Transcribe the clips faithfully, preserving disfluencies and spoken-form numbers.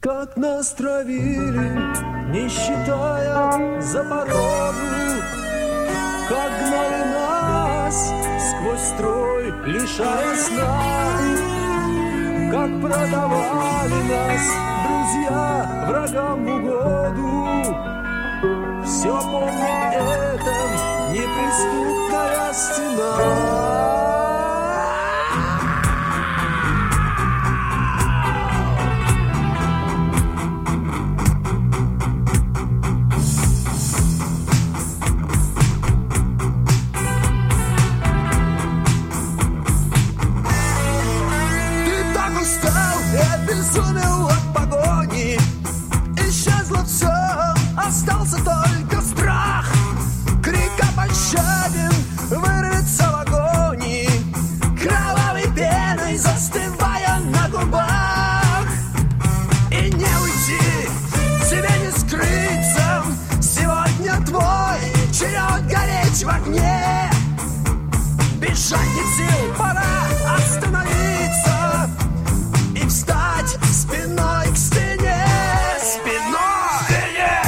как нас травили, не считая за порогу, как гнали нас сквозь строй, лишая сна, как продавали нас друзья врагам в угоду. Все помнит это неприступная стена. Обезумел от погони, исчезло все, остался только страх. Крик о пощаде вырвется в агонии, кровавой пеной застывая на губах. И не уйти, тебе не скрыться, сегодня твой черед гореть в огне. Бежать нет сил, пора остановиться и встать спиной к стене, спиной к стене.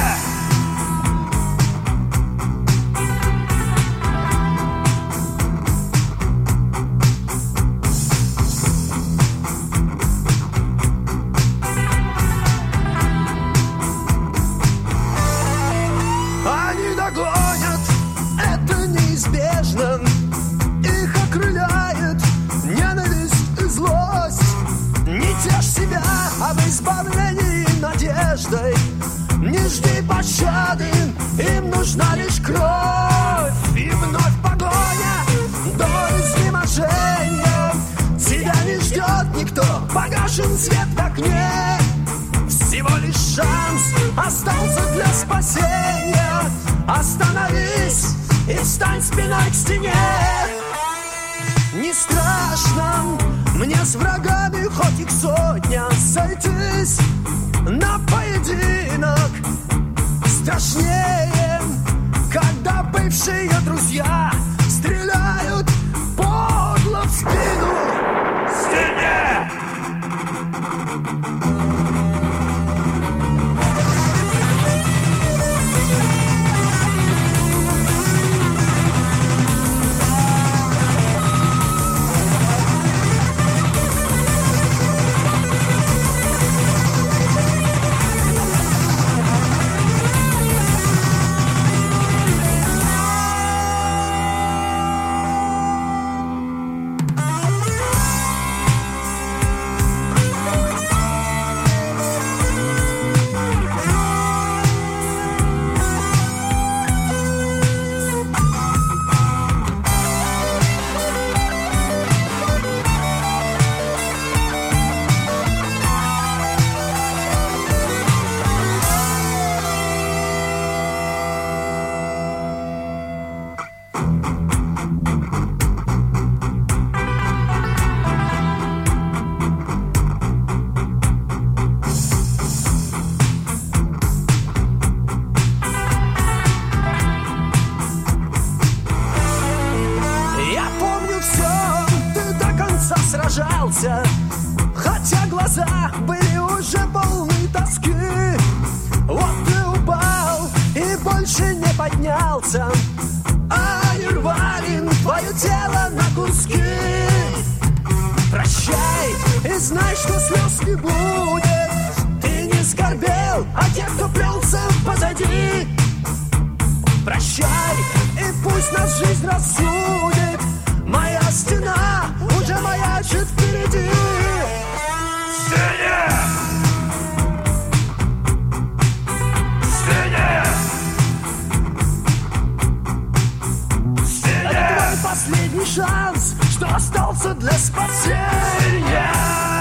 Они догонят, это неизбежно. Их окрыляет ненависть и злость. Не тешь себя об избавлении надеждой, не жди пощады, им нужна лишь кровь. И вновь погоня до изнеможения, тебя не ждет никто, погашен свет в окне. Всего лишь шанс остался для спасения. Остановись и встань спиной к стене. Не страшно мне с врагами, хоть их сотня, сойтись на поединок. Страшнее, когда бывшие друзья стреляют подло в спину. Стене! Сражался, хотя глаза были уже полны тоски. Вот ты упал и больше не поднялся, а они рвали твое тело на куски. Прощай и знай, что слез не будет. Ты не скорбел, а те, кто плелся позади. Прощай и пусть нас жизнь рассудит. Моя стена уже маячит впереди. Стене! Стене! Стене! Это твой последний шанс, что остался для спасения.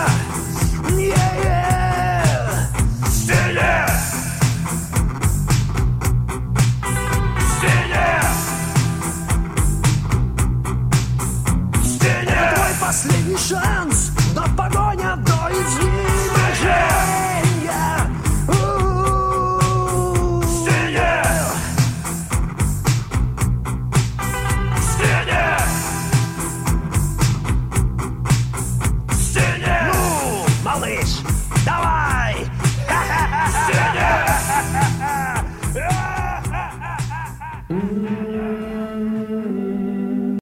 Yeah-yeah. Стене! Стене! Это твой последний шанс, Mm-hmm.